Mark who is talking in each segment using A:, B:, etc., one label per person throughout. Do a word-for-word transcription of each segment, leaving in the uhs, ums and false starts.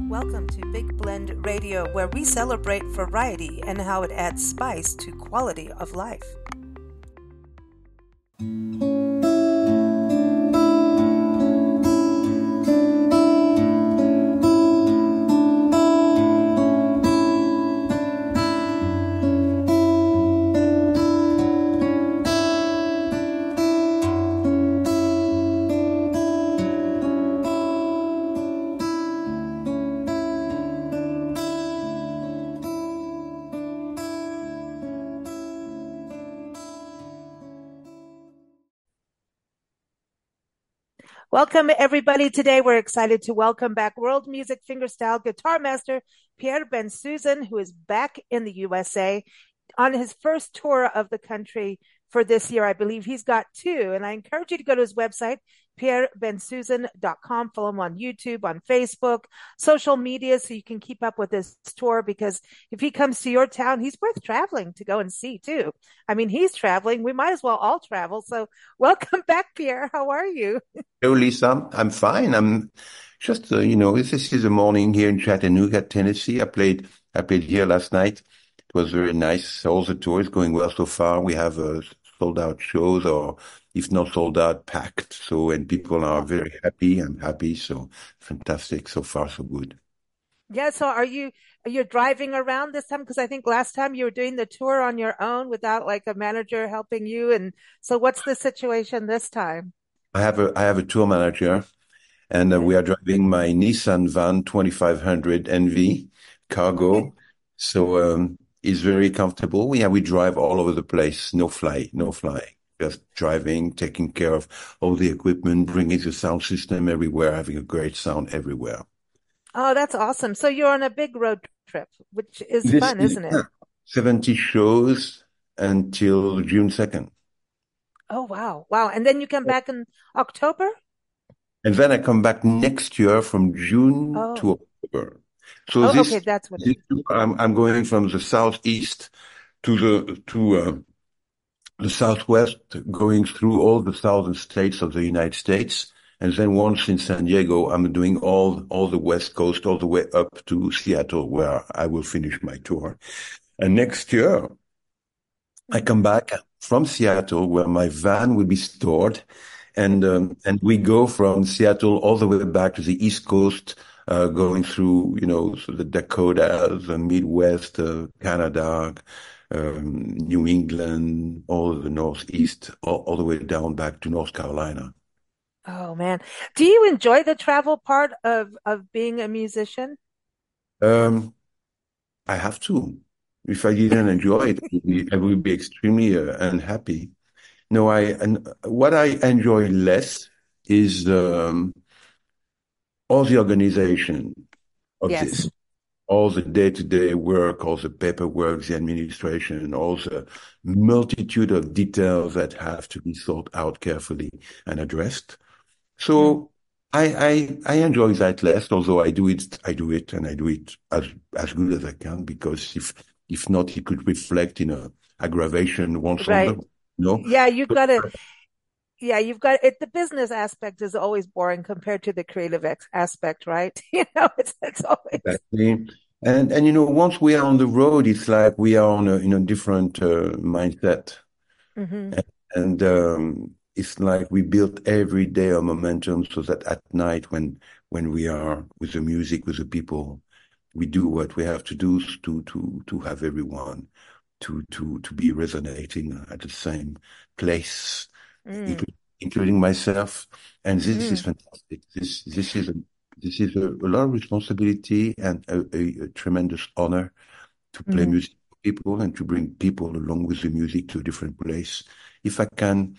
A: Welcome to Big Blend Radio, where we celebrate variety and how it adds spice to quality of life. Welcome, everybody. Today, we're excited to welcome back world music fingerstyle guitar master Pierre Bensusan, who is back in the U S A on his first tour of the country for this year. I believe he's got two, and I encourage you to go to his website, pierre bensusan dot com. Follow him on YouTube, on Facebook, social media, so you can keep up with his tour, because if he comes to your town, he's worth traveling to go and see too. I mean, he's traveling. We might as well all travel. So welcome back, Pierre. How are you?
B: Hello, Lisa. I'm fine. I'm just, uh, you know, this is a morning here in Chattanooga, Tennessee. I played, I played here last night. It was very nice. All the tour is going well so far. We have uh, sold out shows, or if not sold out, packed. So, and people are very happy. I'm happy. So fantastic. So far, so good.
A: Yeah. So are you, are you driving around this time? Because I think last time you were doing the tour on your own without like a manager helping you. And so what's the situation this time?
B: I have a, I have a tour manager, and uh, we are driving my Nissan van twenty-five hundred N V cargo.
A: Okay.
B: So, um, it's very comfortable. Yeah, we drive all over the place. No fly, no flying. Just driving, taking care of all the equipment, bringing the sound system everywhere, having a great sound everywhere.
A: Oh, that's awesome. So you're on a big road trip, which is
B: This
A: fun,
B: is
A: isn't it?
B: yeah, seventy shows until June second.
A: Oh, wow. Wow. And then you come back in October?
B: And then I come back next year from June
A: Oh,
B: to October. So
A: oh, okay.
B: this,
A: That's what it
B: this I'm, I'm going from the southeast to the to uh, the southwest, going through all the southern states of the United States. And then once in San Diego, I'm doing all all the west coast, all the way up to Seattle, where I will finish my tour. And next year, I
A: is.
B: come back from Seattle, where my van will be stored, and um, and we go from Seattle all the way back to the East Coast, uh, going through, you know, so the Dakotas, the Midwest, uh, Canada, um, New England, all the Northeast, all, all the way down back to North Carolina.
A: Oh, man. Do you enjoy the travel part of, of being a musician?
B: Um, I have to. If I didn't enjoy it, I would be, I would be extremely uh, unhappy. No, I and what I enjoy less is um, all the organization of
A: Yes.
B: this, all the day-to-day work, all the paperwork, the administration, all the multitude of details that have to be thought out carefully and addressed.
A: Mm.
B: So I, I, I enjoy that less, although I do it, I do it and I do it as, as good as I can, because if, if not, it could reflect in a aggravation once on the,
A: Right.
B: no.
A: Yeah, you got to, yeah, you've got it. The business aspect is always boring compared to the creative ex aspect, right? You know, it's, it's always,
B: Exactly. And, and, you know, once we are on the road, it's like we are on a, in a different, uh, mindset.
A: hmm
B: And, and, um, it's like we build every day a momentum so that at night when, when we are with the music, with the people, we do what we have to do to, to, to have everyone to, to, to be resonating at the same place,
A: mm,
B: including, including myself. And this is
A: mm,
B: fantastic. This, this is a, this is a, a lot of responsibility and a, a, a tremendous honor to play
A: mm.
B: music for people and to bring people along with the music to a different place. If I can,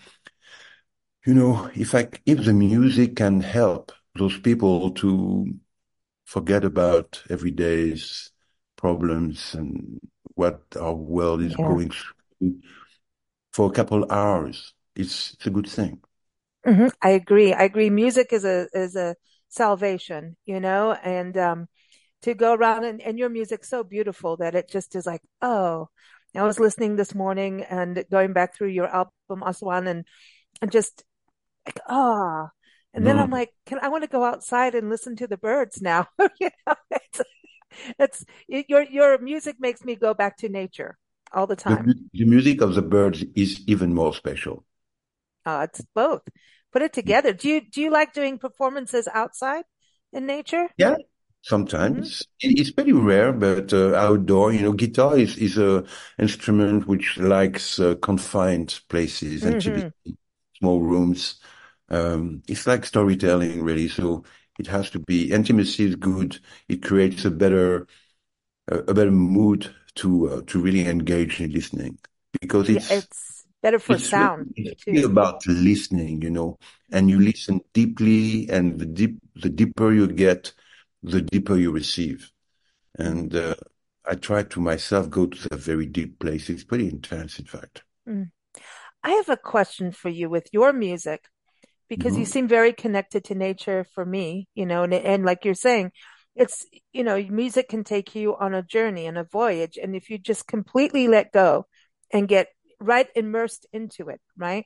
B: you know, if I, if the music can help those people to forget about everyday's problems and what our world is
A: Yeah.
B: going through for a couple hours, it's, it's a good thing.
A: hmm I agree. I agree. Music is a, is a salvation, you know, and, um, to go around and, and your music's so beautiful that it just is like, oh, I was listening this morning and going back through your album Aswan, and, and just like, ah. And then I'm like, can I want to go outside and listen to the birds now? You know, it's, it's it, your your music makes me go back to nature all the
B: The,
A: time.
B: the music of the birds is even more special.
A: Uh, it's both. Put it together. Do you do you like doing performances outside in nature?
B: Yeah,
A: Hmm.
B: sometimes It- it's pretty rare, but uh, outdoor, you know, guitar is is a instrument which likes uh, confined places and
A: Hmm.
B: typically small rooms. Um, it's like storytelling, really. So it has to be intimacy is good. It creates a better a, a better mood to uh, to really engage in listening because
A: Yeah,
B: it's
A: it's better for
B: it's really,
A: sound
B: it's really
A: too.
B: about listening, you know, and you
A: Hmm.
B: listen deeply, and the deep the deeper you get, the deeper you receive.
A: Hmm.
B: And uh, I try to myself go to a very deep place. It's pretty intense, in fact.
A: Hmm. I have a question for you with your music because you
B: Mhm.
A: seem very connected to nature for me, you know, and and like you're saying, it's, you know, music can take you on a journey and a voyage, and if you just completely let go and get right immersed into it, right?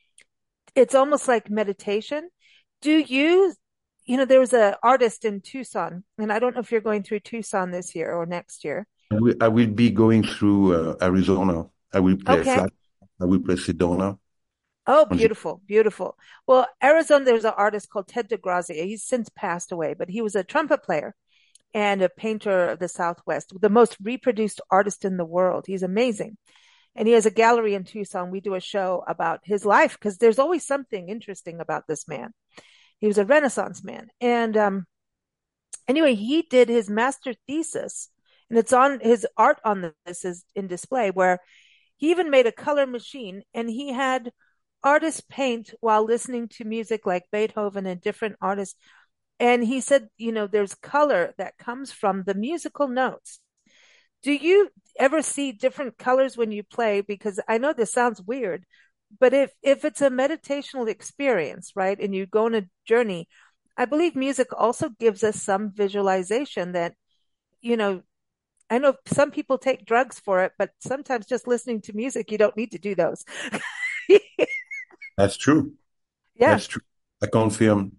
A: It's almost like meditation. Do you, you know, there was an artist in Tucson, and I don't know if you're going through Tucson this year or next year.
B: I will, I will be going through uh, Arizona. I will play
A: Okay.
B: flat. I will play Sedona.
A: Oh,
B: On the,
A: beautiful, beautiful. Well, Arizona, there's an artist called Ted DeGrazia. He's since passed away, but he was a trumpet player and a painter of the Southwest, the most reproduced artist in the world. He's amazing. And he has a gallery in Tucson. We do a show about his life because there's always something interesting about this man. He was a Renaissance man. And um, anyway, he did his master thesis, and it's on his art on this is in display, where he even made a color machine and he had artists paint while listening to music like Beethoven and different artists. And he said, you know, there's color that comes from the musical notes. Do you ever see different colors when you play? Because I know this sounds weird, but if if it's a meditational experience, right, and you go on a journey, I believe music also gives us some visualization that, you know, I know some people take drugs for it, but sometimes just listening to music, you don't need to do those.
B: that's true.
A: Yeah.
B: That's true. I confirm.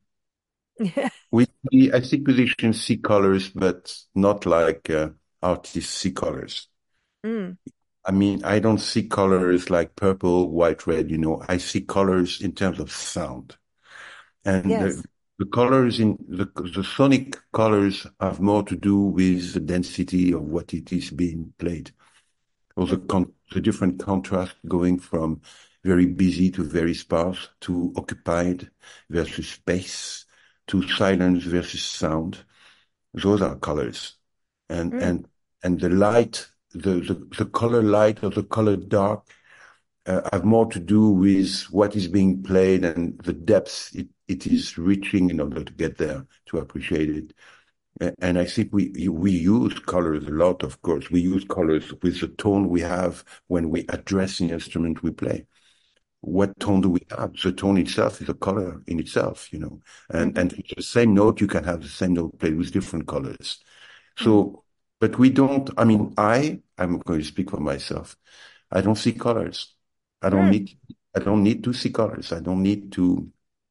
B: We, we I think musicians see colors, but not like uh, artists see colors.
A: Mm,
B: I mean, I don't see colors like purple, white, red, you know. I see colors in terms of sound. And the,
A: yes.
B: the colors in the, the sonic colors have more to do with the density of what it is being played, or the,
A: Mm,
B: con the different contrast going from very busy to very sparse, to occupied versus space, to silence versus sound. Those are colors. And,
A: mm,
B: and, and the light, the, the, the color light or the color dark uh, have more to do with what is being played and the depths it, it is reaching in order to get there to appreciate it. And I think we we use colors a lot, of course. We use colors with the tone we have when we address the instrument we play. What
A: mm,
B: tone do we have? The tone itself is a color in itself, you know. And
A: mhm,
B: and the same note, you can have the same note played with different colors.
A: mm,
B: So, but we don't, I mean, I, I'm going to speak for myself. I don't see colors. I don't
A: mm.
B: need, I don't need to see colors. I don't need to,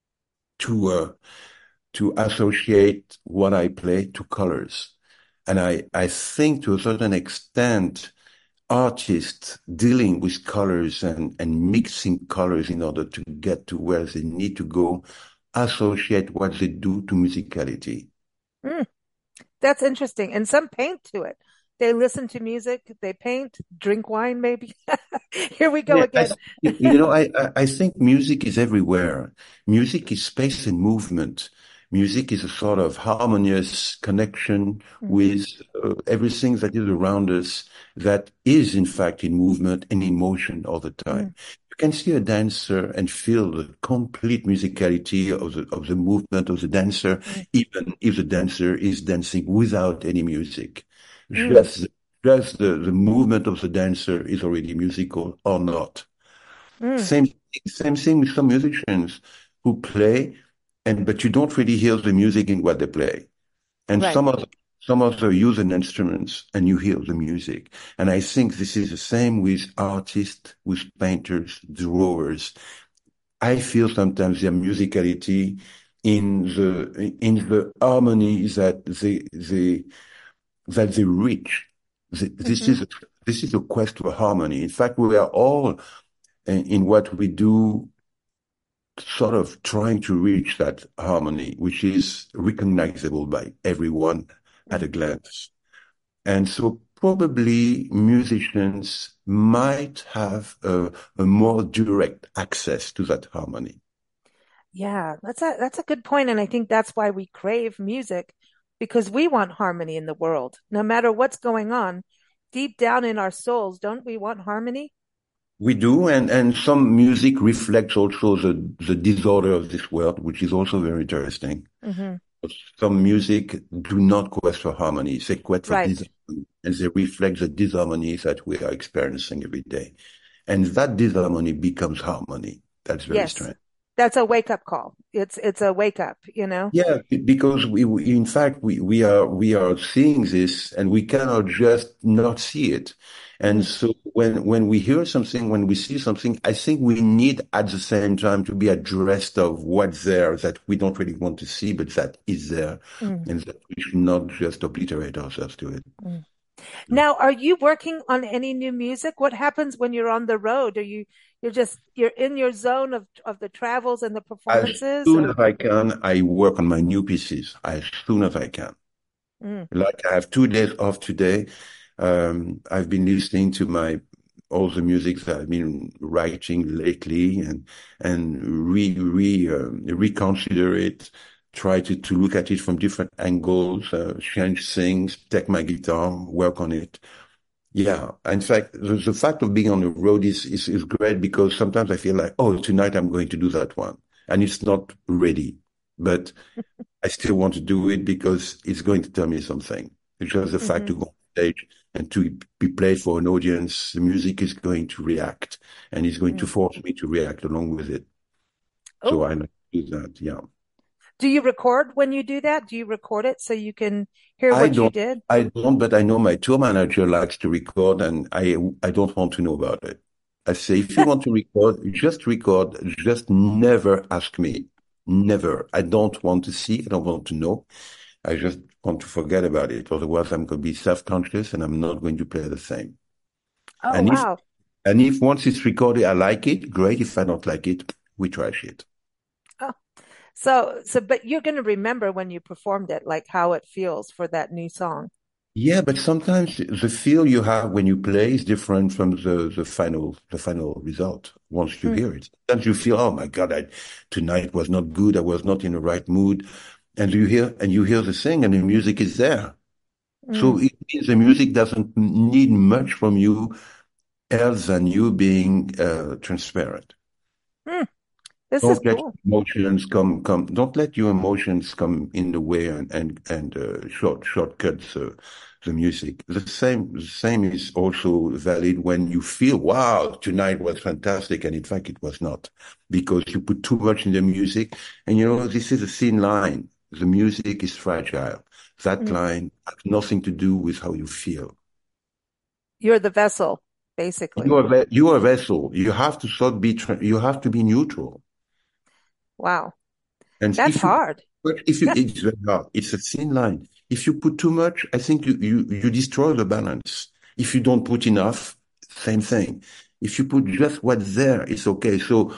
B: to, uh, to associate what I play to colors. And I, I think to a certain extent, artists dealing with colors and, and mixing colors in order to get to where they need to go, associate what they do to musicality.
A: Mm. That's interesting. And some paint to it. They listen to music, they paint, drink wine, maybe. Here we go
B: Yeah, I,
A: again.
B: you know, I, I I think music is everywhere. Music is space and movement. Music is a sort of harmonious connection
A: Hmm.
B: with uh, everything that is around us that is, in fact, in movement and in motion all the
A: Mm,
B: time. You can see a dancer and feel the complete musicality of the of the movement of the dancer,
A: mm,
B: even if the dancer is dancing without any music.
A: mm,
B: Just just the, the movement of the dancer is already musical or not.
A: mm.
B: Same same thing with some musicians who play and but you don't really hear the music in what they play. And
A: Right.
B: some other some other use an instruments and you hear the music. And I think this is the same with artists, with painters, drawers. I feel sometimes their musicality in the in the harmony that they they that they reach. This
A: Mm-hmm.
B: is a, this is a quest for harmony. In fact, we are all in, in what we do, sort of trying to reach that harmony, which is recognizable by everyone at a glance. And so probably musicians might have a, a more direct access to that harmony.
A: Yeah, that's a that's a good point, and I think that's why we crave music because we want harmony in the world. No matter what's going on, deep down in our souls, don't we want harmony?
B: We do, and, and some music reflects also the, the disorder of this world, which is also very interesting.
A: Hmm.
B: Some music do not quest for harmony, they quest for
A: Right.
B: disharmony, and they reflect the disharmony that we are experiencing every day. And that disharmony becomes harmony. That's very
A: Yes.
B: strange.
A: That's a wake up call. It's it's a wake up, you know?
B: Yeah, because we, we in fact, we, we are, we are seeing this and we cannot just not see it. And
A: Mm,
B: so when, when we hear something, when we see something, I think we need at the same time to be addressed of what's there that we don't really want to see, but that is there,
A: mm,
B: and that we should not just obliterate ourselves to it.
A: mm. Now, are you working on any new music? What happens when you're on the road? Are you you're just you're in your zone of of the travels and the
B: As
A: performances
B: soon
A: or
B: as I can, I work on my new pieces as soon as I can.
A: mm,
B: Like I have two days off today. Um, I've been listening to my all the music that I've been writing lately and and re re um, reconsider it, try to to look at it from different angles, uh, change things, take my guitar, work on it. Yeah, in fact, the, the fact of being on the road is, is is great because sometimes I feel like, oh, tonight I'm going to do that one, and it's not ready, but I still want to do it because it's going to tell me something. It's just the fact
A: hmm.
B: to go on stage and to be played for an audience, the music is going to react and it's going to
A: Mm.
B: force me to react along with it. So
A: Oh,
B: I like to do that. Yeah.
A: do you record when you do that? Do you record it so you can hear
B: I
A: what you
B: don't,
A: did?
B: I don't, but I know my tour manager likes to record and I, I don't want to know about it. I say, if you want to record, just record, just never ask me. Never. I don't want to see, I don't want to know. I just want to forget about it. Otherwise, I'm going to be self-conscious and I'm not going to play the same.
A: Oh,
B: And if,
A: wow.
B: and if once it's recorded, I like it, great. If I don't like it, we trash it.
A: Oh, so so but you're going to remember when you performed it, like how it feels for that new song.
B: Yeah, but sometimes the feel you have when you play is different from the, the final, the final result once you
A: Mm,
B: hear it. Sometimes you feel, oh my God, I, tonight was not good. I was not in the right mood. And you hear, and you hear the thing and the music is there. So
A: mm,
B: it means the music doesn't need much from you else than you being uh, transparent.
A: mm. This is
B: Don't let
A: cool.
B: emotions come come. Don't let your emotions come in the way and and and uh, short shortcut the the music. The same the same is also valid when you feel, wow, tonight was fantastic, and in fact it was not, because you put too much in the music. And you know, this is a thin line. The music is fragile. That
A: Mm.
B: line has nothing to do with how you feel.
A: You're the vessel,
B: You
A: basically.
B: are ve- you are a vessel. You have to sort be tra- you have to be neutral.
A: Wow.
B: And
A: That's
B: if you put
A: hard.
B: too much, if you it's very hard. It's a thin line. If you put too much, I think you you you destroy the balance. If you don't put enough, same thing. If you put just what's there, it's okay. So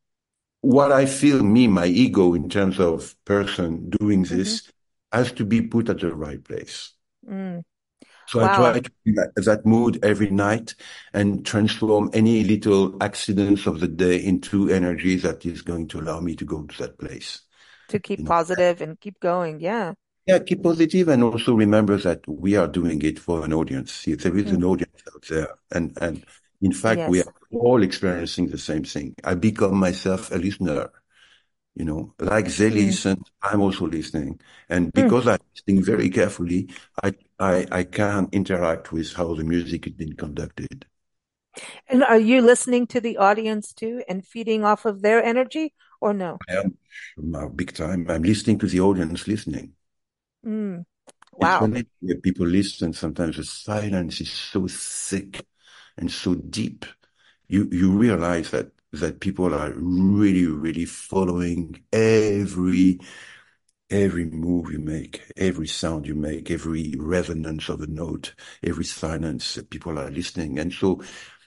B: what I feel, me, my ego in terms of person doing
A: Hmm.
B: this has to be put at the right place.
A: Mm.
B: So I
A: Wow.
B: try to be that, that mood every night and transform any little accidents of the day into energy that is going to allow me to go to that place.
A: To keep
B: You know,
A: positive and keep going. Yeah.
B: yeah, keep positive and also remember that we are doing it for an audience. See, there is
A: Mm.
B: an audience out there. And, and in fact, we
A: Yes.
B: are all experiencing the same thing. I become myself a listener, you know, like they
A: Mm.
B: listen, I'm also listening. And
A: Mm.
B: because I'm listening very carefully, I, I, I can interact with how the music is being conducted.
A: And are you listening to the audience too and feeding off of their energy or no?
B: I am uh, big time. I'm listening to the audience listening.
A: Mm.
B: It's
A: Wow.
B: funny when people listen. Sometimes the silence is so thick and so deep. You you realize that that people are really, really following every every move you make, every sound you make, every resonance of a note, every silence. People are listening, and so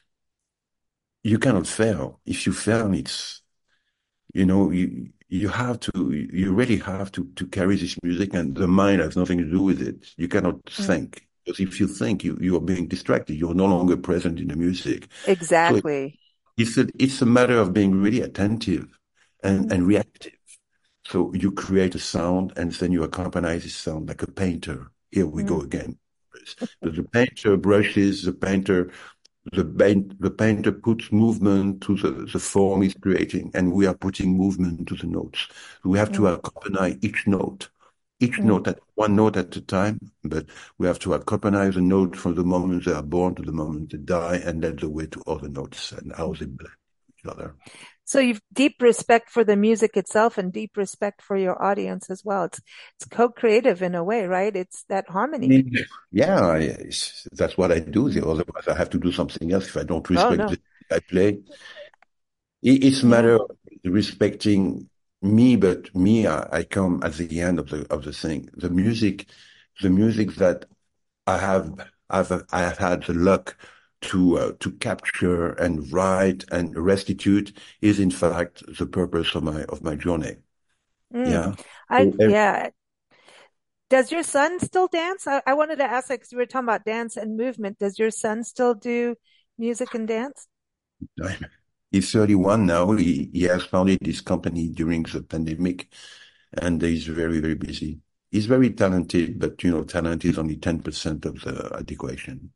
B: you cannot fail. If you fail, it's you know you you have to you really have to to carry this music, and the mind has nothing to do with it. You cannot
A: Mm.
B: think. Because if you think, you, you are being distracted. You're no longer present in the music. So
A: Exactly.
B: it's a, it's a matter of being really attentive and,
A: Mm.
B: and reactive. So you create a sound and then you accompany this sound like a painter. Here we go
A: Mm.
B: again. The, the painter brushes, the painter, the, paint, the painter puts movement to the, the form he's creating, and we are putting movement to the notes. We have to
A: Mm.
B: accompany each note, each
A: Mm.
B: note at one note at a time, but we have to accompany the note from the moment they are born to the moment they die, and that's the way to other notes and how they blend each other.
A: So you've deep respect for the music itself and deep respect for your audience as well. It's it's co-creative in a way, right? It's that
B: I
A: harmony.
B: mean, yeah, I, it's, that's what I do.
A: Mm.
B: Otherwise, I have to do something else if I don't
A: Oh
B: respect
A: no.
B: the I play. It, it's a
A: Yeah.
B: matter of respecting me, but me, I, I come at the end of the of the thing. The music, the music that I have, I've I have had the luck to uh, to capture and write and restitute is in fact the purpose of my of my journey.
A: Mm.
B: Yeah.
A: I
B: So ev-
A: yeah. Does your son still dance? I, I wanted to ask that because we were talking about dance and movement. Does your son still do music and dance?
B: he's thirty-one now. He he has founded this company during the pandemic, and he's very very busy. He's very talented, but you know, talent is only ten percent of the equation.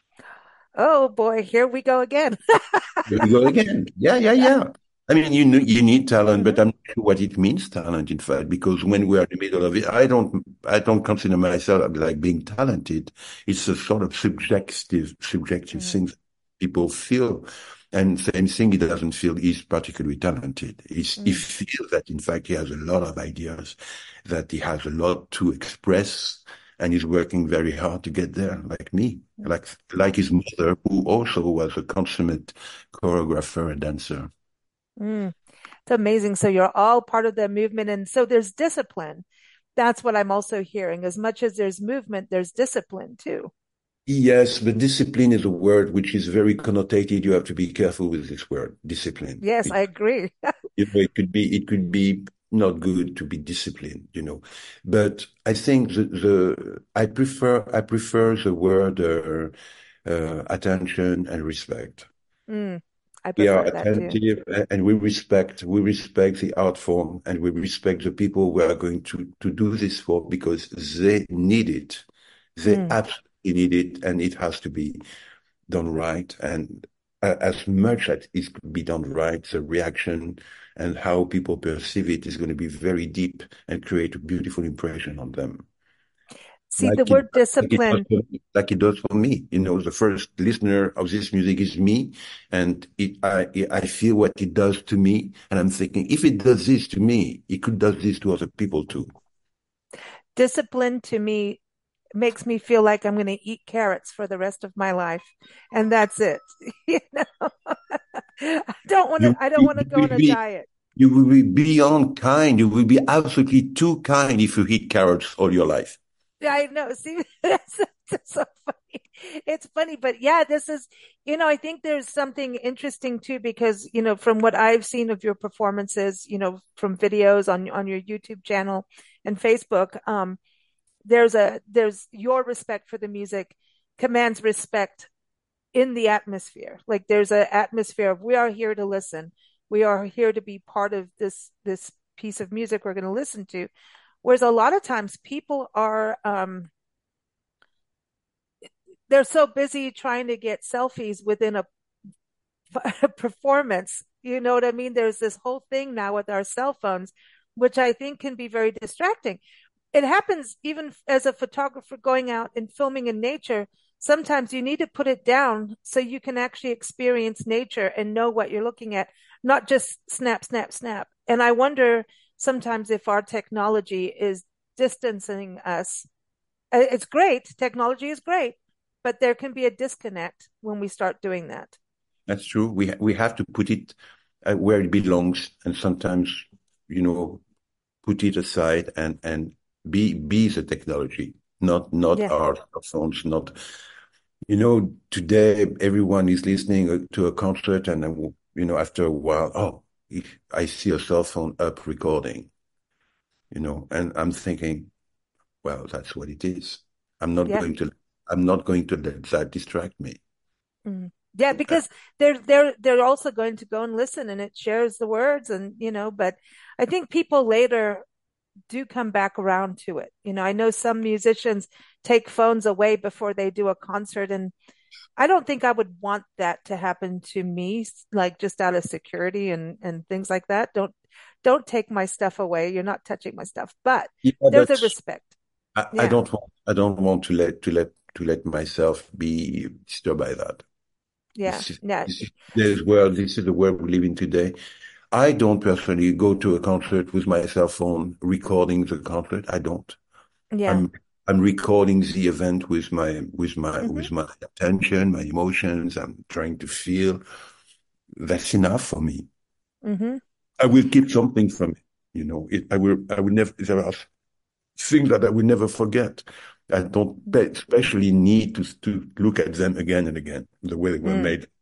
A: Oh boy, here we go again.
B: Here we go again. Yeah, yeah, yeah. I mean, you know, you need talent, but
A: Hmm.
B: I'm not sure what it means, talent, in fact, because when we are in the middle of it, I don't, I don't consider myself like being talented. It's a sort of subjective, subjective
A: Hmm.
B: thing that people feel. And same thing, he doesn't feel he's particularly talented. He's, he
A: Mm.
B: feels that, in fact, he has a lot of ideas, that he has a lot to express, and he's working very hard to get there, like me, like like his mother, who also was a consummate choreographer and dancer.
A: Mm. It's amazing. So you're all part of the movement. And so there's discipline. That's what I'm also hearing. As much as there's movement, there's discipline too.
B: Yes, but discipline is a word which is very connotated. You have to be careful with this word, discipline.
A: Yes,
B: It,
A: I agree.
B: you know, it could be, it could be not good to be disciplined, you know. But I think the, the I prefer, I prefer the word uh, uh, attention and respect.
A: Mm. I
B: We are
A: prefer that too.
B: attentive and we respect we respect the art form and we respect the people we are going to to do this for because they need it. They
A: Mm.
B: absolutely need it, and it has to be done right. And uh, as much as it could be done right, the reaction and how people perceive it is going to be very deep and create a beautiful impression on them.
A: See, the
B: Like it,
A: word
B: like it does
A: discipline.
B: for me, like it does for me. You know, the first listener of this music is me, and it, I, I feel what it does to me, and I'm thinking, if it does this to me, it could do this to other people too.
A: Discipline to me makes me feel like I'm going to eat carrots for the rest of my life, and that's it. You know, I don't want to.
B: You,
A: I don't
B: you,
A: want to
B: you
A: go on
B: will
A: a
B: be,
A: diet.
B: you will be beyond kind. You will be absolutely too kind if you eat carrots all your life.
A: Yeah, I know. See, that's, that's so funny. It's funny, but yeah, this is, you know, I think there's something interesting too, because, you know, from what I've seen of your performances, you know, from videos on, on your YouTube channel and Facebook, um, there's a, there's your respect for the music commands respect in the atmosphere. Like there's an atmosphere of we are here to listen. We are here to be part of this, this piece of music we're going to listen to. Whereas a lot of times people are, um, they're so busy trying to get selfies within a, a performance. You know what I mean? There's this whole thing now with our cell phones, which I think can be very distracting. It happens even as a photographer going out and filming in nature. Sometimes you need to put it down so you can actually experience nature and know what you're looking at, not just snap, snap, snap. And I wonder sometimes if our technology is distancing us. It's great. Technology is great, but there can be a disconnect when we start doing that.
B: That's true. We we have to put it. uh, where it belongs, and sometimes, you know, put it aside and and be be the technology, not not
A: Yeah.
B: our phones, not you know. Today, everyone is listening to a concert, and uh, you know, after a while, oh, I see a cell phone up recording, you know, and I'm thinking, well, that's what it is. I'm not
A: Yeah.
B: going to I'm not going to let that distract me.
A: Mm. Yeah, because they're they're they're also going to go and listen and it shares the words and you know, but I think people later do come back around to it. You know, I know some musicians take phones away before they do a concert and I don't think I would want that to happen to me, like just out of security and and things like that. Don't don't take my stuff away. You're not touching my stuff, but
B: Yeah,
A: there's a
B: but
A: respect.
B: I, I
A: Yeah.
B: don't want I don't want to let to let to let myself be disturbed by that.
A: Yeah.
B: This is
A: Yeah.
B: this is this world. This is the world we live in today. I don't personally go to a concert with my cell phone recording the concert. I don't.
A: Yeah.
B: I'm I'm recording the event with my with my
A: Hmm.
B: with my attention, my emotions. I'm trying to feel. That's enough for me.
A: Hmm.
B: I will keep something from it. You know, it, I will I will never. There are things that I will never forget. I don't especially need to to look at them again and again the way they were
A: Mm.
B: made.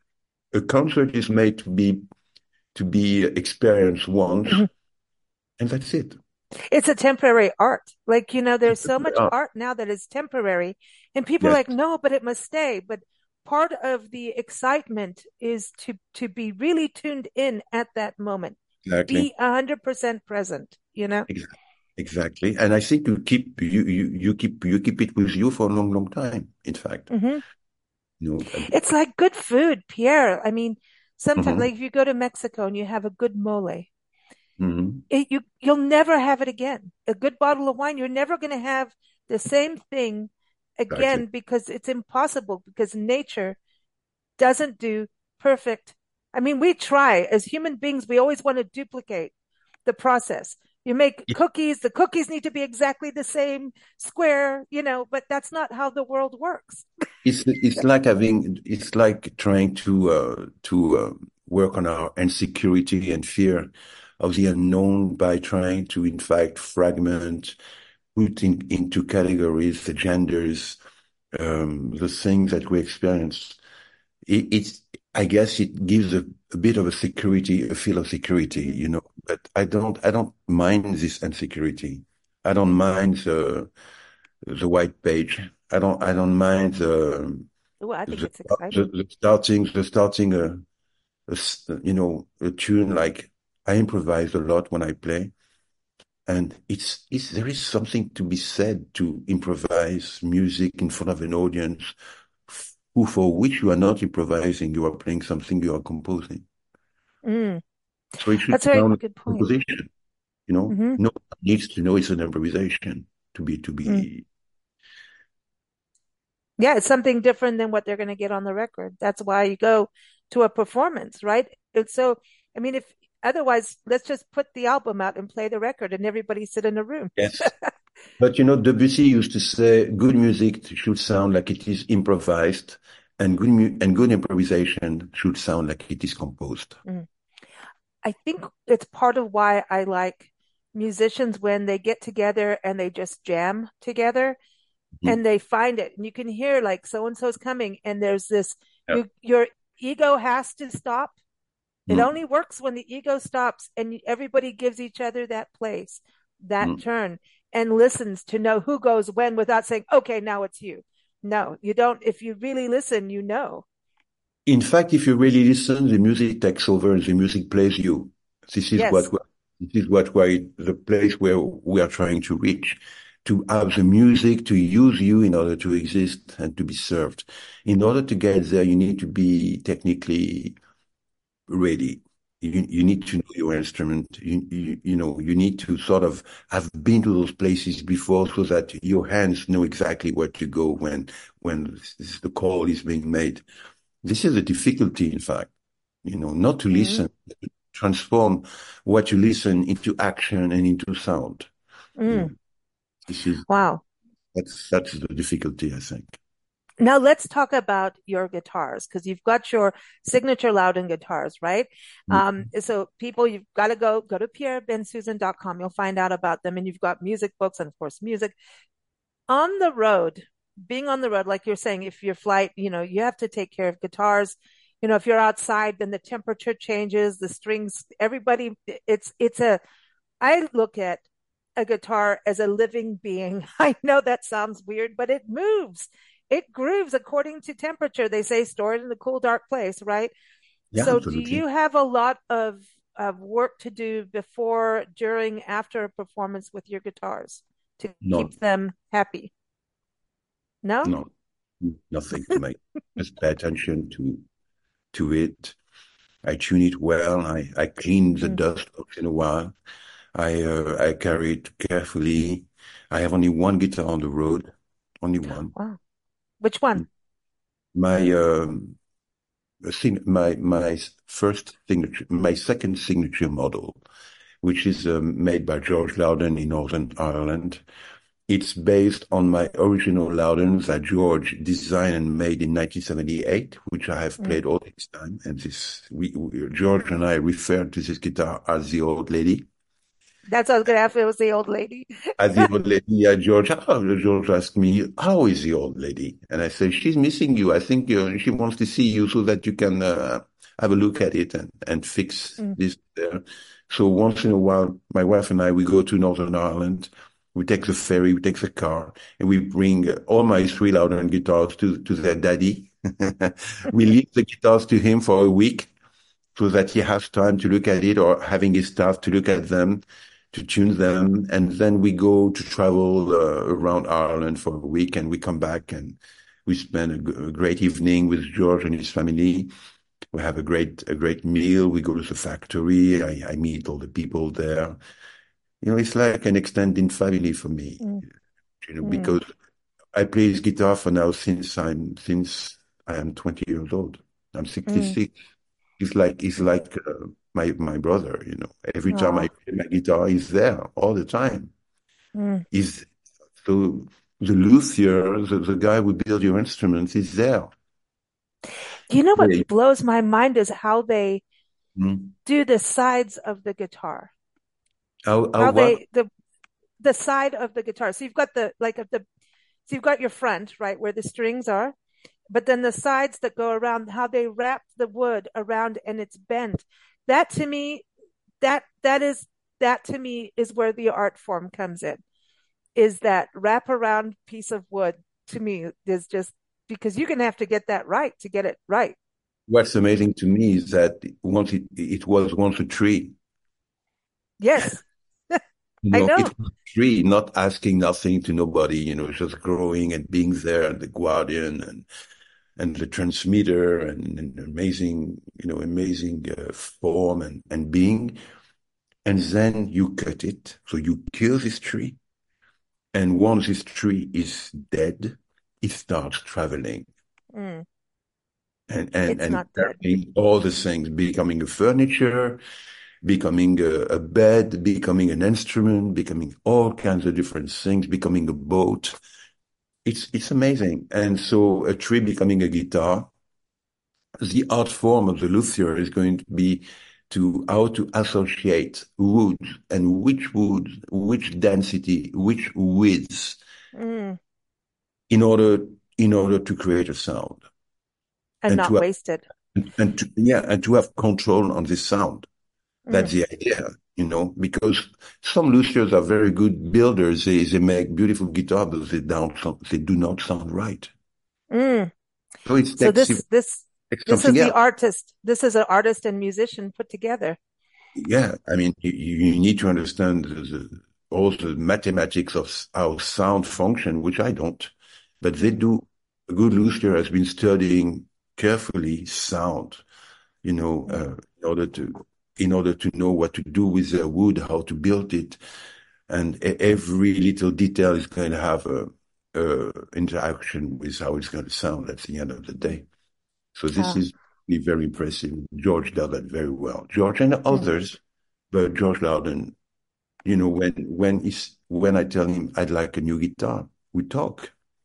B: A concert is made to be to be experienced once,
A: Hmm.
B: and that's it.
A: It's a temporary art. Like, you know, there's so much
B: Ah,
A: art now that is temporary, and people are
B: yes,
A: like, no, but it must stay. But part of the excitement is to to be really tuned in at that moment,
B: exactly.
A: be a hundred percent present, you know?
B: Ex- Exactly. And I think you keep you, you you keep you keep it with you for a long, long time, in fact.
A: Hmm.
B: You know, and,
A: It's like good food, Pierre. I mean, sometimes
B: mhm,
A: like if you go to Mexico and you have a good mole,
B: mhm,
A: it, you you'll never have it again. A good bottle of wine, you're never going to have the same thing
B: exactly.
A: again because it's impossible because nature doesn't do perfect. I mean, we try as human beings, we always want to duplicate the process. You make
B: It,
A: cookies, the cookies need to be exactly the same square, you know, but that's not how the world works.
B: it's it's like having it's like trying to uh, to uh, work on our insecurity and fear of the unknown by trying to, in fact, fragment, put in, into categories the genders, um, the things that we experience. It, it's, I guess it gives a, a bit of a security, a feel of security,
A: Mm-hmm.
B: you know, but I don't, I don't mind this insecurity. I don't mind the, the white page. I don't, I don't mind the,
A: Oh, I think
B: the,
A: it's
B: the,
A: exciting.
B: the starting, the starting a, a s- you know, a tune. Like I improvise a lot when I play. And it's, it's, there is something to be said to improvise music in front of an audience who, for which you are not improvising, you are playing something you are composing.
A: Mm,
B: So it should
A: that's a very
B: sound like
A: good
B: a
A: point.
B: composition, you know?
A: Mm-hmm.
B: No one needs to know it's an improvisation to be, to
A: Mm.
B: be,
A: Yeah, it's something different than what they're going to get on the record. That's why you go to a performance, right? It's so, I mean, if otherwise, let's just put the album out and play the record and everybody sit in a room.
B: yes. But you know, Debussy used to say good music should sound like it is improvised, and good mu and good improvisation should sound like it is composed.
A: Mm. I think it's part of why I like musicians when they get together and they just jam together
B: Mhm.
A: and they find it. And you can hear like so and so's coming and there's this,
B: Yeah.
A: you, your ego has to stop. It
B: Mm,
A: only works when the ego stops and everybody gives each other that place, that
B: mm.
A: turn, and listens to know who goes when without saying, okay, now it's you. No, you don't. If you really listen, you know.
B: In fact, if you really listen, the music takes over and the music plays you. This is what
A: Yes.
B: we this is what we the place where we are trying to reach, to have the music to use you in order to exist and to be served. In order to get there, you need to be technically ready. You, you need to know your instrument. You, you, you know, you need to sort of have been to those places before so that your hands know exactly where to go when, when the call is being made. This is a difficulty, in fact, you know, not to
A: Mm-hmm.
B: listen, transform what you listen into action and into sound. You know,
A: Mm.
B: this is,
A: Wow.
B: that's, that's the difficulty, I think.
A: Now let's talk about your guitars because you've got your signature Loudon guitars, right? Um, so people, you've got to go go to pierre ben susan dot com. You'll find out about them, and you've got music books and of course music on the road. Being on the road, like you're saying, if your flight, you know, you have to take care of guitars. You know, if you're outside, then the temperature changes, the strings, everybody, it's it's a I look at a guitar as a living being. I know that sounds weird, but it moves. It grooves according to temperature. They say store it in a cool, dark place, right?
B: Yeah,
A: So do
B: absolutely.
A: you have a lot of, of work to do before, during, after a performance with your guitars to
B: No,
A: keep them happy? No?
B: no, nothing to make. Just pay attention to to it. I tune it well. I, I clean the
A: Mm.
B: dust once in a while. I uh, I carry it carefully. I have only one guitar on the road, only one.
A: Wow. Which one?
B: My um, sing my my first signature, my second signature model, which is um, made by George Loudon in Northern Ireland. It's based on my original Loudons that George designed and made in nineteen seventy-eight, which I have
A: Mm.
B: played all this time. And this, we, we George and I refer to this guitar as the old lady.
A: That's what I was going to ask. It was the old lady.
B: As the old lady, yeah, George, oh, George asked me, how is the old lady? And I said, she's missing you. I think uh, she wants to see you so that you can uh, have a look at it and, and fix
A: Mm.
B: this there. So once in a while, my wife and I, we go to Northern Ireland. We take the ferry, we take the car, and we bring all my three Loudon guitars to, to their daddy. We leave the guitars to him for a week so that he has time to look at it or having his staff to look at them, to tune them. And then we go to travel uh, around Ireland for a week and we come back and we spend a, a great evening with George and his family. We have a great, a great meal. We go to the factory. I, I meet all the people there. You know, it's like an extended family for me,
A: Mm.
B: you know,
A: Mm.
B: because I play his guitar for now since I'm, since I am twenty years old. I'm
A: Mm.
B: sixty-six. He's like, he's like uh, my, my brother, you know. Every time I
A: Oh.
B: play my guitar, he's there all the time.
A: Mm.
B: He's, so the luthier, the, the guy who build your instruments is there.
A: You know what
B: Yeah.
A: blows my mind is how they
B: Mm.
A: do the sides of the guitar.
B: How, how
A: How
B: what?
A: they the the side of the guitar. So you've got the like of the so you've got your front, right, where the strings are, but then the sides that go around, how they wrap the wood around and it's bent. That to me, that that is that to me is where the art form comes in. Is that wrap around piece of wood to me is just because you're gonna have to get that right to get it right.
B: What's amazing to me is that once it, it was once a tree.
A: Yes,
B: You
A: I
B: know, it
A: know.
B: was free, not asking nothing to nobody, you know, just growing and being there, and the guardian and and the transmitter and, and amazing, you know, amazing uh, form and, and being. And then you cut it. So you kill this tree. And once this tree is dead, it starts traveling
A: Mm,
B: and, and,
A: it's
B: and
A: not dead.
B: carrying all the things, becoming a furniture, becoming a, a bed, becoming an instrument, becoming all kinds of different things, becoming a boat. It's it's amazing. And so a tree becoming a guitar, the art form of the luthier is going to be to how to associate wood and which wood, which density, which width
A: Mm,
B: in order in order to create a sound
A: and
B: and to
A: not
B: have
A: wasted.
B: and to, yeah and to have control on this sound.
A: Mm,
B: That's the idea, you know, because some luthiers are very good builders. They, they make beautiful guitar, but they don't, they do not sound right.
A: mm.
B: So it
A: So
B: takes,
A: this
B: it
A: this
B: takes
A: this is
B: something
A: the
B: else.
A: artist. This is an artist and musician put together.
B: Yeah. I mean, you, you need to understand the, the, all the mathematics of how sound function, which I don't, but they
A: Mm,
B: do. A good luthier has been studying carefully sound, you know,
A: mm.
B: uh, in order to, in order to know what to do with the wood, how to build it. And e- every little detail is going to have a, a interaction with how it's going to sound at the end of the day. So this
A: Ah,
B: is really very impressive. George does that very well. George and
A: mm,
B: others, but George Loudon, you know, when when he's when I tell him I'd like a new guitar, we talk.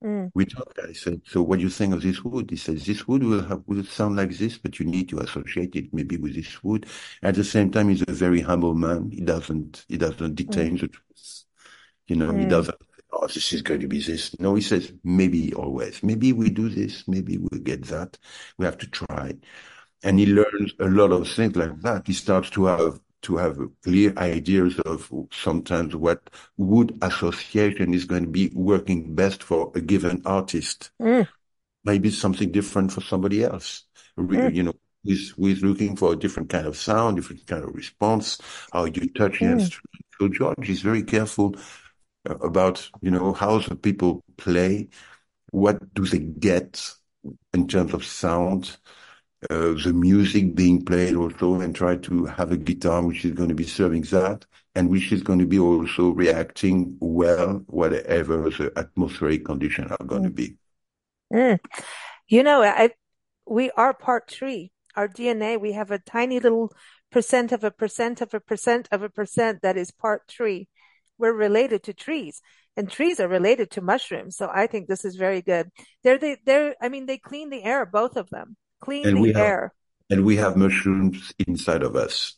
A: Mm,
B: We talked. I said, "So what do you think of this wood?" He said, "This wood will have will sound like this, but you need to associate it maybe with this wood." At the same time, he's a very humble man. He doesn't he doesn't
A: mm,
B: detain the truth. You know, he
A: mm,
B: doesn't. Oh, this is going to be this. No, he says maybe always. Maybe we do this. Maybe we get that. We have to try. And he
A: mm,
B: learns a lot of things like that. He starts to have to have clear ideas of sometimes what wood association is going to be working best for a given artist.
A: mm,
B: Maybe something different for somebody else.
A: mm,
B: You know, who's, who's looking for a different kind of sound, different kind of response, how you touch the
A: mm,
B: instrument. So George is very careful uh, about, you know, how the people play, what do they get in terms of sound, uh, the music being played also, and try to have a guitar which is going to be serving that, and which is going to be also reacting well, whatever the atmospheric conditions are going to
A: mm,
B: be.
A: mm. You know, I we are part tree. Our D N A, we have a tiny little percent of a percent of a percent of a percent that is part tree. We're related to trees, and trees are related to mushrooms. So I think this is very good. They're they they're I mean they clean the air, both of them. Clean
B: And we
A: the
B: have
A: air.
B: and we have mushrooms inside of us.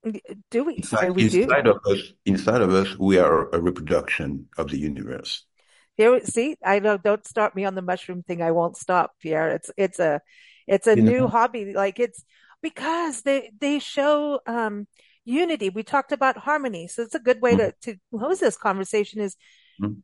A: Do
B: In
A: we? I,
B: fact,
A: we do.
B: inside of us, inside of us, we are a reproduction of the universe.
A: Here, see, I know, don't start me on the mushroom thing. I won't stop, Pierre. It's it's a it's a
B: You
A: new
B: know,
A: hobby. Like it's because they they show um unity. We talked about harmony. So it's a good way
B: Mhm.
A: to to close this conversation is
B: Mhm.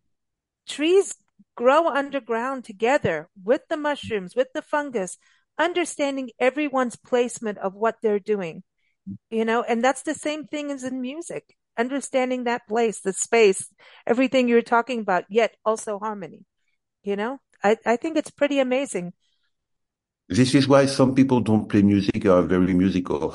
A: trees grow underground together with the mushrooms, with the fungus, understanding everyone's placement of what they're doing, you know, and that's the same thing as in music, understanding that place, the space, everything you're talking about, yet also harmony, you know, I, I think it's pretty amazing.
B: This is why some people don't play music or are very musical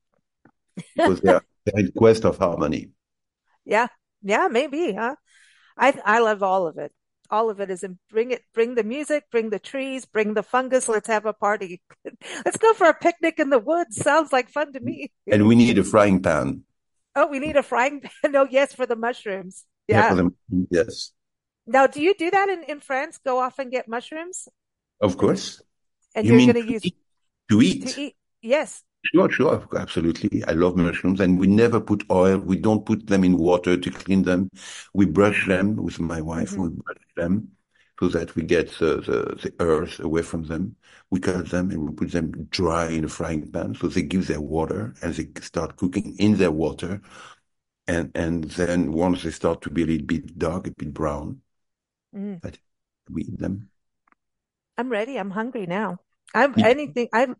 B: because they are they're in quest of harmony.
A: Yeah. Yeah, maybe, huh? I, I love all of it. All of it is in bring it, bring the music, bring the trees, bring the fungus. Let's have a party. Let's go for a picnic in the woods. Sounds like fun to me.
B: And we need a frying pan.
A: Oh, we need a frying pan. Oh, yes, for the mushrooms.
B: Yeah, for
A: Yeah.
B: them. Yes,
A: Now, do you do that in, in France? Go off and get mushrooms
B: of
A: and
B: course.
A: and
B: You
A: you're
B: mean
A: going to
B: to
A: use
B: eat? To
A: to
B: eat?
A: eat? Yes.
B: Sure, sure, absolutely. I love mushrooms, and we never put oil. We don't put them in water to clean them. We brush them with my wife.
A: Hmm.
B: We brush them so that we get the, the, the earth away from them. We cut them and we put them dry in a frying pan, so they give their water and they start cooking in their water. And and then once they start to be a little bit dark, a bit brown,
A: Mm.
B: that we eat them.
A: I'm ready. I'm hungry now. I'm
B: Me
A: anything. I'm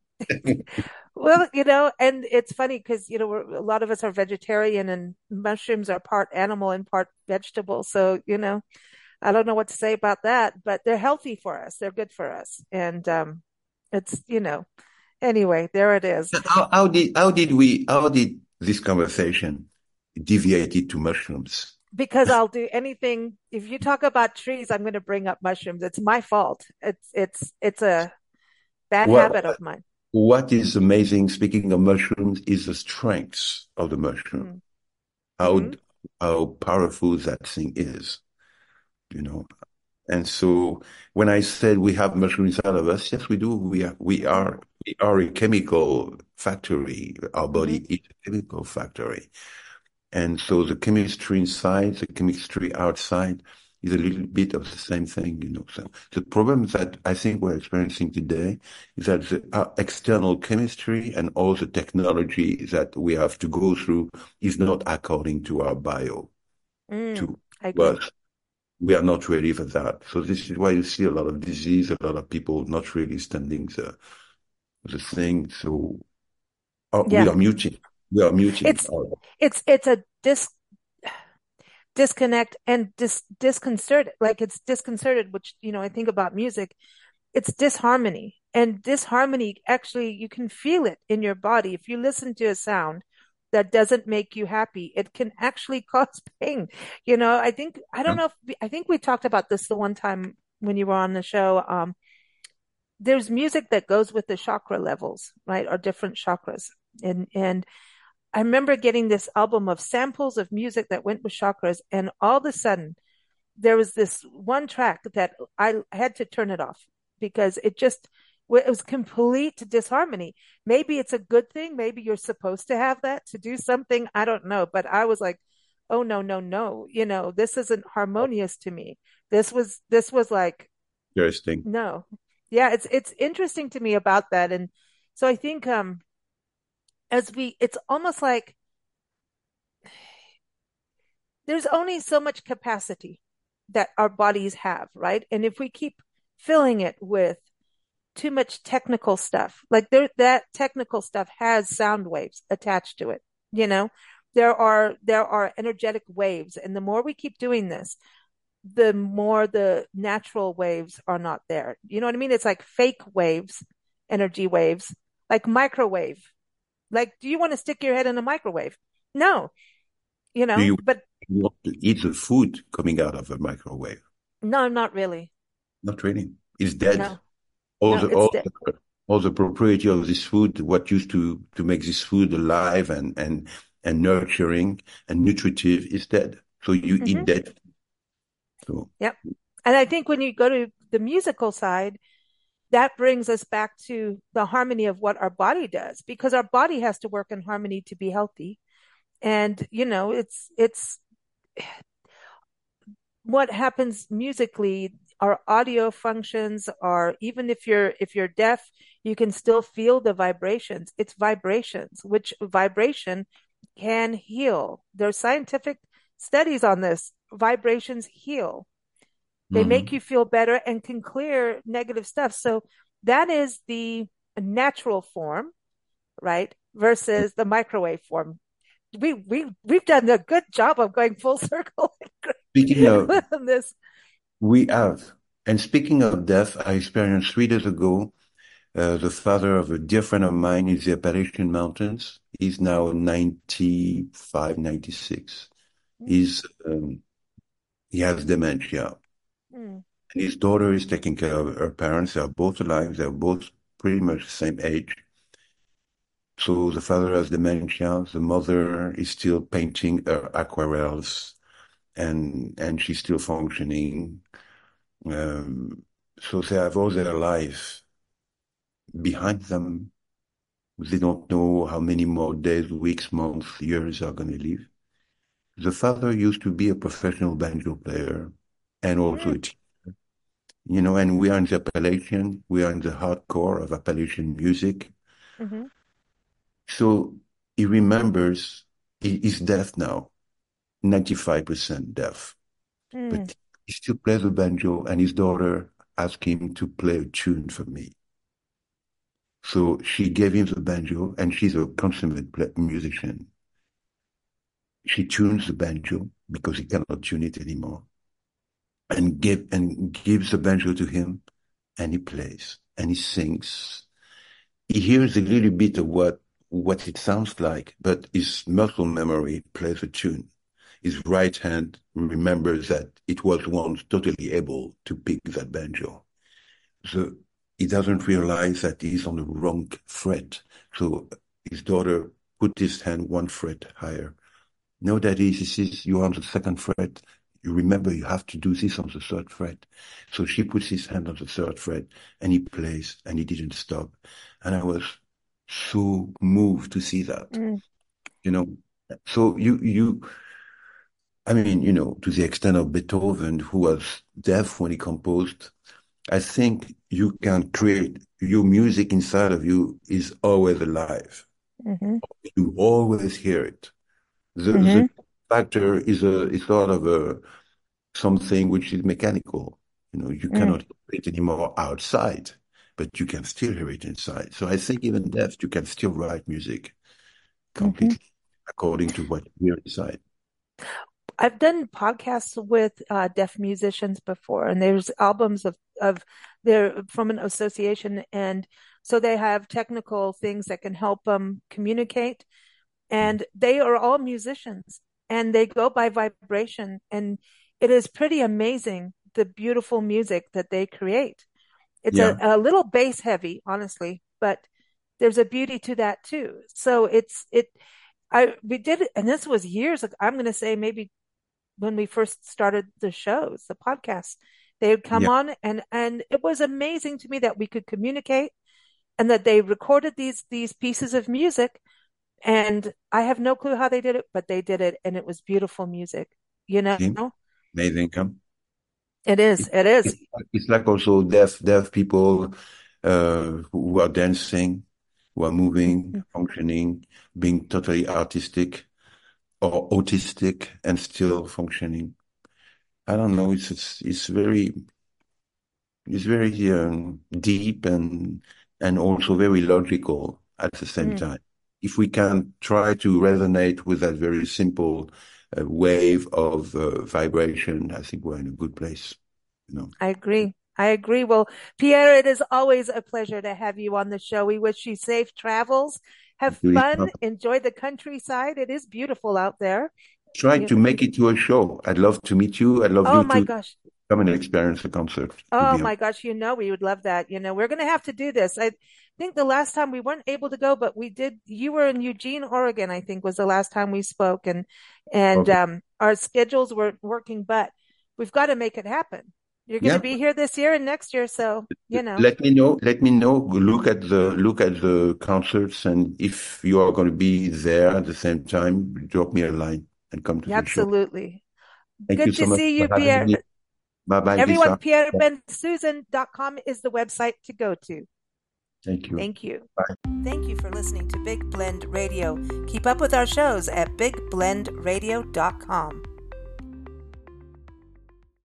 A: well, you know, and it's funny because you know we're, a lot of us are vegetarian, and mushrooms are part animal and part vegetable. So you know, I don't know what to say about that, but they're healthy for us. They're good for us, and um, it's you know. Anyway, there it is.
B: How, how did how did we how did this conversation deviate to mushrooms?
A: Because I'll do anything. If you talk about trees, I'm going to bring up mushrooms. It's my fault. It's it's it's a bad
B: Well,
A: habit of mine.
B: what is amazing, speaking of mushrooms, is the strength of the mushroom.
A: Mm.
B: How
A: Hmm.
B: how powerful that thing is, you know. And so when I said we have mushrooms inside of us, yes, we do. We are we
A: Hmm.
B: are we are a chemical factory. Our body
A: Hmm.
B: is a chemical factory. And so the chemistry inside, the chemistry outside is a little bit of the same thing, you know. So the problem that I think we're experiencing today is that the uh, external chemistry and all the technology that we have to go through is not according to our bio,
A: Mm.
B: to
A: I agree.
B: us. We are not ready for that. So this is why you see a lot of disease, a lot of people not really standing the, the thing. So uh, we
A: Yeah.
B: are muting. We are muting.
A: It's
B: Our,
A: it's it's a dis disconnect and dis disconcerted. Like it's disconcerted, which you know I think about music. It's disharmony, and disharmony actually you can feel it in your body if you listen to a sound that doesn't make you happy. It can actually cause pain. You know, I think I don't know if we, I think we talked about this the one time when you were on the show. Um, there's music that goes with the chakra levels, right? Or different chakras. And and I remember getting this album of samples of music that went with chakras, and all of a sudden there was this one track that I had to turn it off because it just it was complete disharmony. Maybe it's a good thing. Maybe you're supposed to have that to do something. I don't know. But I was like, oh no, no, no. You know, this isn't harmonious to me. This was this was like,
B: Interesting.
A: no. Yeah, it's it's interesting to me about that. And so I think um as we it's almost like there's only so much capacity that our bodies have, right? And if we keep filling it with too much technical stuff, like there, that technical stuff has sound waves attached to it, you know, there are, there are energetic waves. And the more we keep doing this, the more the natural waves are not there. You know what I mean? It's like fake waves, energy waves, like microwave. Like, do you want to stick your head in a microwave? No, you
B: Do
A: know,
B: you
A: but
B: want to eat the food coming out of a microwave?
A: no, not really.
B: Not really. It's dead.
A: No,
B: All
A: no,
B: the
A: it's
B: all
A: dead.
B: the, all the property of this food, what used to to make this food alive and and and nurturing and nutritive, is dead. So you eat
A: Hmm.
B: dead. So
A: Yep. And I think when you go to the musical side, that brings us back to the harmony of what our body does, because our body has to work in harmony to be healthy. And, you know, it's, it's what happens musically, our audio functions are, even if you're, if you're deaf, you can still feel the vibrations. It's vibrations, which vibration can heal. There's scientific studies on this. Vibrations heal. They make you
B: mhm.
A: feel better and can clear negative stuff. So that is the natural form, right? Versus the microwave form. We we we've done a good job of going full circle
B: Speaking of,
A: on this.
B: we have. And speaking of death, I experienced three days ago uh, the father of a dear friend of mine in the Appalachian Mountains. He's now ninety-five, ninety-six.
A: Mm,
B: He's um, he has dementia,
A: mm,
B: and his daughter is taking care of her parents. They are both alive. They're both pretty much the same age. So the father has dementia. The mother is still painting her aquarels, and and she's still functioning. Um, so they have all their life behind them. They don't know how many more days, weeks, months, years are going to live. The father used to be a professional banjo player and also
A: mm,
B: a teacher. You know, and we are in the Appalachian, we are in the hardcore of Appalachian music.
A: mm-hmm,
B: So he remembers, he is deaf now, ninety-five percent deaf,
A: mm,
B: but he still plays the banjo, and his daughter asked him to play a tune for me. So she gave him the banjo, and she's a consummate play- musician. She tunes the banjo because he cannot tune it anymore, and give and gives the banjo to him, and he plays and he sings. He hears a little bit of what what it sounds like, but his muscle memory plays a tune. His right hand remembers that it was once totally able to pick that banjo. So he doesn't realize that he's on the wrong fret. So his daughter put his hand one fret higher. No, daddy, this is, you're on the second fret. You remember you have to do this on the third fret. So she puts his hand on the third fret and he plays and he didn't stop. And I was so moved to see that,
A: mm,
B: you know. So you, you, I mean, you know, to the extent of Beethoven, who was deaf when he composed, I think you can create your music inside of you is always alive.
A: mm-hmm,
B: You always hear it. The
A: mm-hmm,
B: the factor is a is sort of a something which is mechanical. You know, you
A: mm,
B: cannot hear it anymore outside, but you can still hear it inside. So I think even deaf, you can still write music
A: mm-hmm.
B: completely according to what you hear inside.
A: I've done podcasts with uh, deaf musicians before, and there's albums of of they're from an association, and so they have technical things that can help them communicate. And they are all musicians, and they go by vibration, and it is pretty amazing the beautiful music that they create. It's a,
B: Yeah.
A: a little bass heavy, honestly, but there's a beauty to that too. So it's it. I we did it, and this was years ago. I'm going to say maybe when we first started the shows, the podcast. They would come
B: Yeah.
A: on, and and it was amazing to me that we could communicate, and that they recorded these these pieces of music. And I have no clue how they did it, but they did it, and it was beautiful music. You know,
B: See? Amazing. Huh?
A: it is,
B: It,
A: it is.
B: it's, it's like also deaf deaf people uh, who are dancing, who are moving, functioning, being totally artistic or autistic and still functioning. I don't know. It's it's, it's very it's very um, deep and and also very logical at the same
A: Mm,
B: time. If we can try to resonate with that very simple uh, wave of uh, vibration, I think we're in a good place. You know.
A: I agree. I agree. Well, Pierre, it is always a pleasure to have you on the show. We wish you safe travels. Have fun. Enjoy the countryside. It is beautiful out there.
B: Try
A: You,
B: to make it to a show. I'd love to meet you. I'd love
A: oh
B: you
A: my
B: to
A: gosh.
B: come and experience a concert. It would
A: Oh
B: be
A: my gosh. You know, we would love that. You know, we're going to have to do this. I think the last time we weren't able to go, but we did. You were in Eugene, Oregon, I think was the last time we spoke, and, and,
B: okay.
A: um, our schedules weren't working, but we've got to make it happen. You're going to
B: Yeah.
A: be here this year and next year. So, you know.
B: Let me know. Let me know. Look at the look at the concerts, and if you are going to be there at the same time, drop me a line and come to the show.
A: Absolutely.
B: Thank you
A: Good
B: so
A: to
B: much
A: see
B: for
A: you,
B: having
A: Pierre.
B: me. Bye bye,
A: Everyone,
B: Lisa.
A: pierre ben susan dot com is the website to go to.
B: Thank you.
A: Thank you.
B: Bye.
A: Thank you for listening to Big Blend Radio. Keep up with our shows at big blend radio dot com.